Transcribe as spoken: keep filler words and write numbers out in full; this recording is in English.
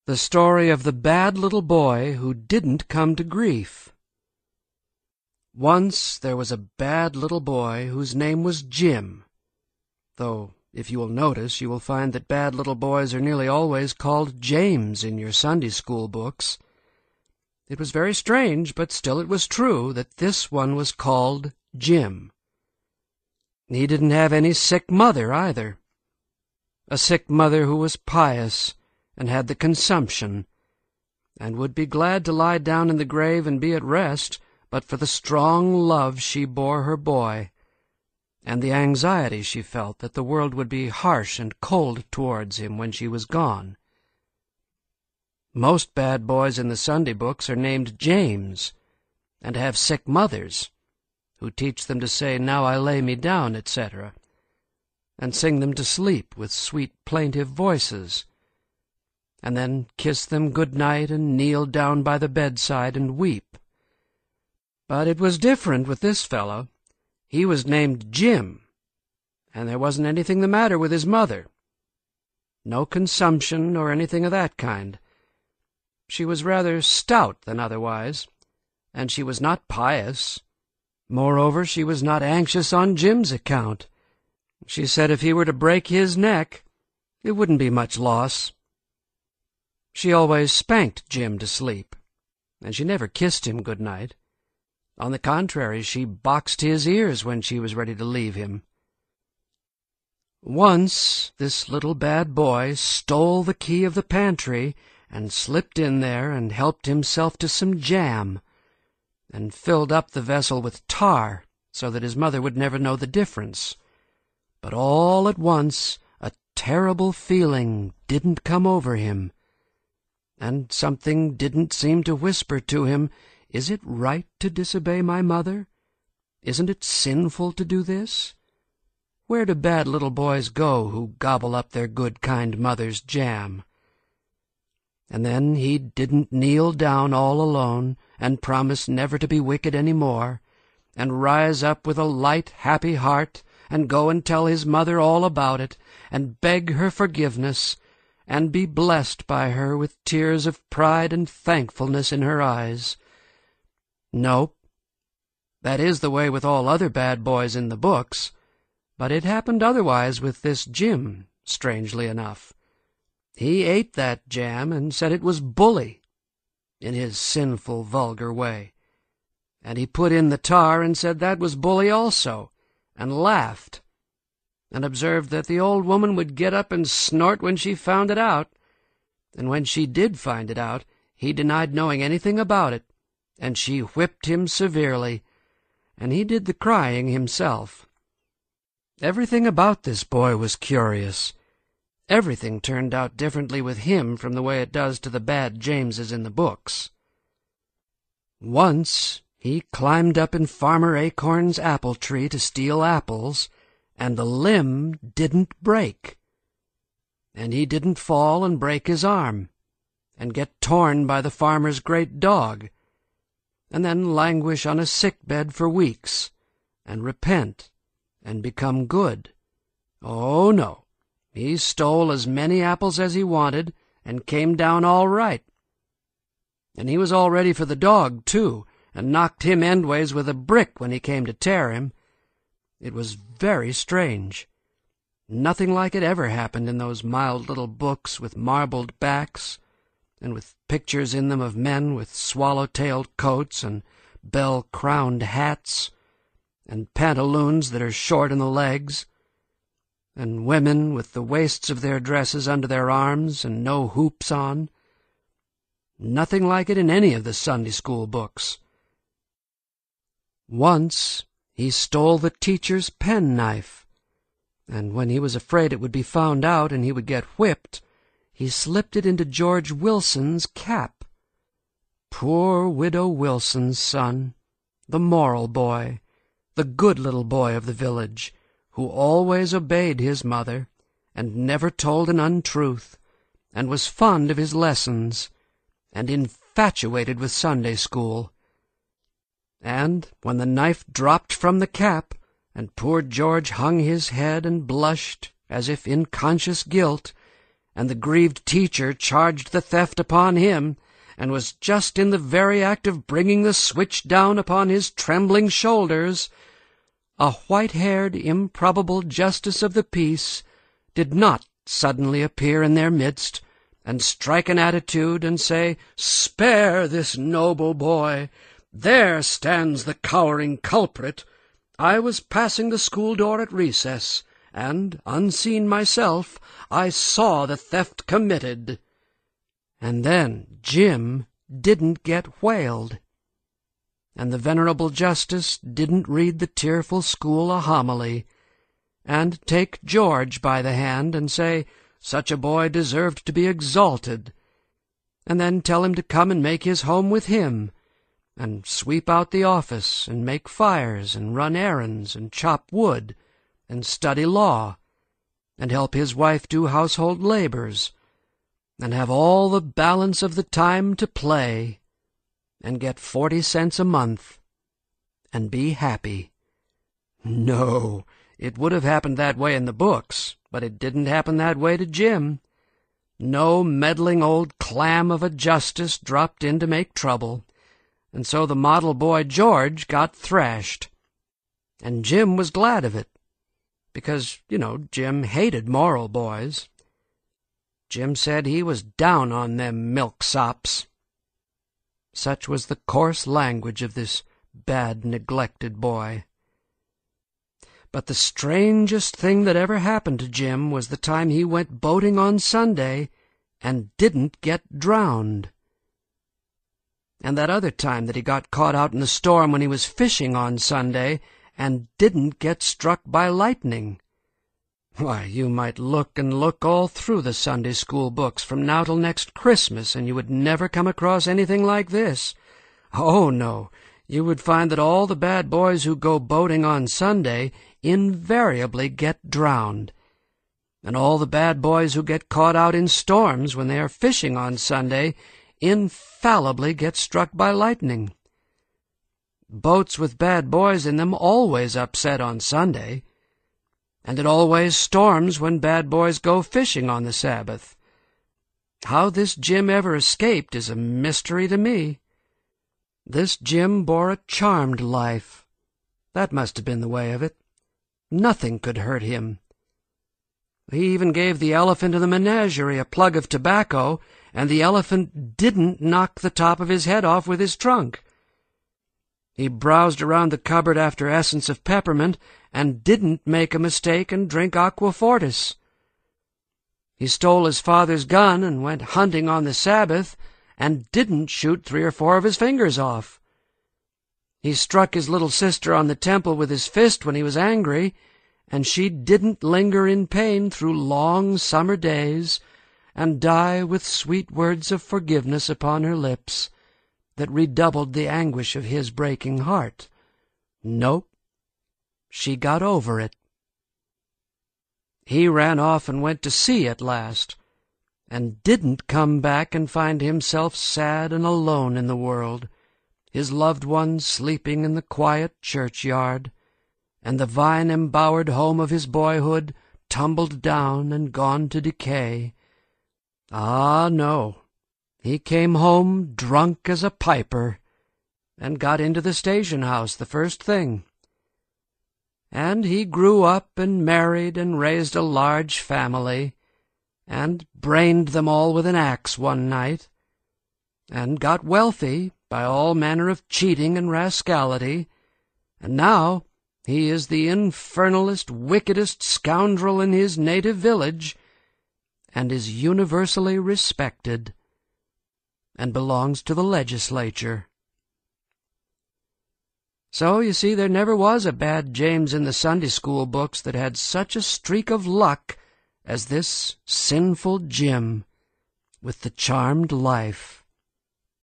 The story of the bad little boy who didn't come to grief. Once there was a bad little boy whose name was Jim, though if you will notice you will find that bad little boys are nearly always called James in your Sunday school books. It was very strange, but still it was true that this one was called Jim. He didn't have any sick mother either. A sick mother who was pious and had the consumption, and would be glad to lie down in the grave and be at rest, but for the strong love she bore her boy, and the anxiety she felt that the world would be harsh and cold towards him when she was gone. Most bad boys in the Sunday books are named James, and have sick mothers, who teach them to say, "Now I lay me down," et cetera, and sing them to sleep with sweet plaintive voices, and then kiss them good night and kneel down by the bedside and weep. But it was different with this fellow. He was named Jim, and there wasn't anything the matter with his mother. No consumption or anything of that kind. She was rather stout than otherwise, and she was not pious. Moreover, she was not anxious on Jim's account. She said if he were to break his neck, it wouldn't be much loss. She always spanked Jim to sleep, and she never kissed him good night. On the contrary, she boxed his ears when she was ready to leave him. Once this little bad boy stole the key of the pantry and slipped in there and helped himself to some jam, and filled up the vessel with tar so that his mother would never know the difference. But all at once a terrible feeling didn't come over him, and something didn't seem to whisper to him, "Is it right to disobey my mother? Isn't it sinful to do this?" Where do bad little boys go who gobble up their good kind mother's jam? And then he didn't kneel down all alone and promise never to be wicked any more, and rise up with a light, happy heart, and go and tell his mother all about it, and beg her forgiveness, and be blessed by her with tears of pride and thankfulness in her eyes. No, that is the way with all other bad boys in the books, but it happened otherwise with this Jim, strangely enough. He ate that jam and said it was bully, in his sinful, vulgar way, and he put in the tar and said that was bully also, and laughed, and observed that the old woman would get up and snort when she found it out, and when she did find it out, he denied knowing anything about it, and she whipped him severely, and he did the crying himself. Everything about this boy was curious. Everything turned out differently with him from the way it does to the bad Jameses in the books. Once he climbed up in Farmer Acorn's apple tree to steal apples, and the limb didn't break. And he didn't fall and break his arm, and get torn by the farmer's great dog, and then languish on a sick bed for weeks, and repent, and become good. Oh, no, he stole as many apples as he wanted, and came down all right. And he was all ready for the dog, too, and knocked him endways with a brick when he came to tear him. It was very strange. Nothing like it ever happened in those mild little books with marbled backs, and with pictures in them of men with swallow-tailed coats and bell-crowned hats, and pantaloons that are short in the legs, and women with the waists of their dresses under their arms and no hoops on. Nothing like it in any of the Sunday school books. Once he stole the teacher's penknife, and when he was afraid it would be found out and he would get whipped, he slipped it into George Wilson's cap. Poor Widow Wilson's son, the moral boy, the good little boy of the village, who always obeyed his mother, and never told an untruth, and was fond of his lessons, and infatuated with Sunday school. And when the knife dropped from the cap, and poor George hung his head and blushed as if in conscious guilt, and the grieved teacher charged the theft upon him, and was just in the very act of bringing the switch down upon his trembling shoulders, a white-haired, improbable justice of the peace did not suddenly appear in their midst, and strike an attitude, and say, "Spare this noble boy! There stands the cowering culprit! I was passing the school door at recess, and, unseen myself, I saw the theft committed." And then Jim didn't get whaled, and the venerable justice didn't read the tearful school a homily, and take George by the hand and say such a boy deserved to be exalted, and then tell him to come and make his home with him, and sweep out the office, and make fires, and run errands, and chop wood, and study law, and help his wife do household labors, and have all the balance of the time to play, and get forty cents a month, and be happy. No, it would have happened that way in the books, but it didn't happen that way to Jim. No meddling old clam of a justice dropped in to make trouble, and so the model boy George got thrashed. And Jim was glad of it, because, you know, Jim hated moral boys. Jim said he was down on them milksops. Such was the coarse language of this bad, neglected boy. But the strangest thing that ever happened to Jim was the time he went boating on Sunday and didn't get drowned. And that other time that he got caught out in the storm when he was fishing on Sunday and didn't get struck by lightning. Why, you might look and look all through the Sunday school books from now till next Christmas, and you would never come across anything like this. Oh, no, you would find that all the bad boys who go boating on Sunday invariably get drowned, and all the bad boys who get caught out in storms when they are fishing on Sunday infallibly get struck by lightning. Boats with bad boys in them always upset on Sunday, and it always storms when bad boys go fishing on the Sabbath. How this Jim ever escaped is a mystery to me. This Jim bore a charmed life. That must have been the way of it. Nothing could hurt him. He even gave the elephant in the menagerie a plug of tobacco, and the elephant didn't knock the top of his head off with his trunk. He browsed around the cupboard after essence of peppermint, and didn't make a mistake and drink aqua fortis. He stole his father's gun and went hunting on the Sabbath, and didn't shoot three or four of his fingers off. He struck his little sister on the temple with his fist when he was angry, and she didn't linger in pain through long summer days, and die with sweet words of forgiveness upon her lips that redoubled the anguish of his breaking heart. Nope, she got over it. He ran off and went to sea at last, and didn't come back and find himself sad and alone in the world, his loved ones sleeping in the quiet churchyard, and the vine-embowered home of his boyhood tumbled down and gone to decay. Ah, no. He came home drunk as a piper, and got into the station-house the first thing. And he grew up and married and raised a large family, and brained them all with an axe one night, and got wealthy by all manner of cheating and rascality, and now he is the infernalest, wickedest scoundrel in his native village, and is universally respected, and belongs to the legislature. So, you see, there never was a bad James in the Sunday school books that had such a streak of luck as this sinful Jim with the charmed life.